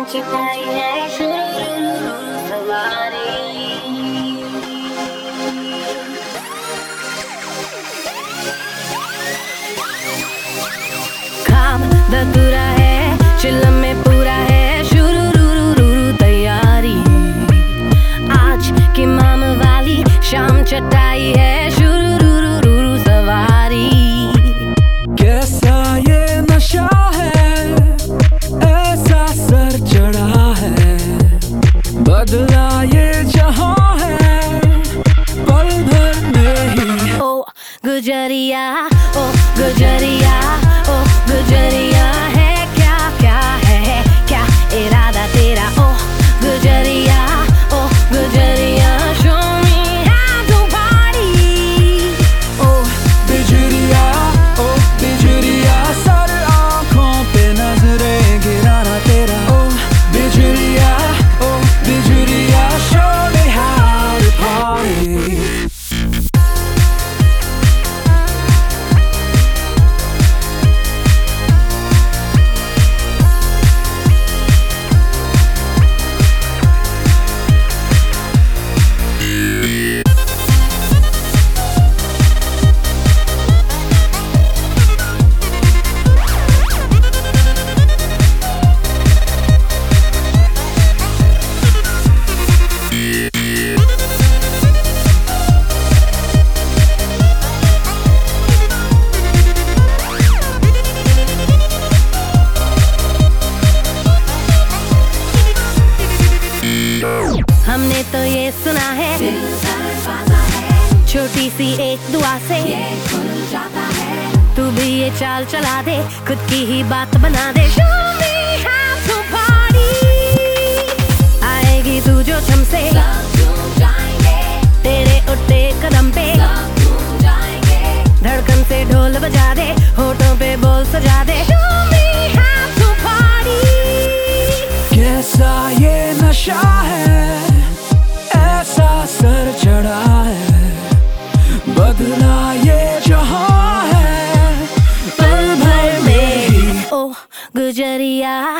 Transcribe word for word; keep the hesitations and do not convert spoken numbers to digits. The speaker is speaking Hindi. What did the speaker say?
चुकाई है शुरू सवारी। खाब अधूरा है, चिल्लम में पूरा है शुरू तैयारी। आज की माम वाली शाम चटाई है शुरू सवारी। कैसा ये नशा है, ऐसा सर चढ़ा है, बदला ये जहां है पल भर में ही। ओ गुजरिया, ओ गुजरिया, ओ गुजरिया है क्या क्या है क्या इरादा तेरा। ओ गुजरिया, ओ गुजरिया show me how to party। ओ बिजुरिया, ओ बिजुरिया सर आंखों पे नजरें गिराना तेरा। ओ बिजुरिया, ओ बिजुरिया show me how to party। हमने तो ये सुना है छोटी सी एक दुआ से खुल जाता है। तू भी ये चाल चला दे, खुद की ही बात बना दे। Show me how to party। आएगी तू जो छम से, सब झूम जाएंगे तेरे उठते कदम पे, सब झूम जाएंगे। धड़कन से ढोल बजा दे, होठों पे बोल सजा दे। Show me how to party। कैसा ये नशा है, ऐसा सर चढ़ा है, बदला ये जहां है पल भर में ही। ओ गुजरिया।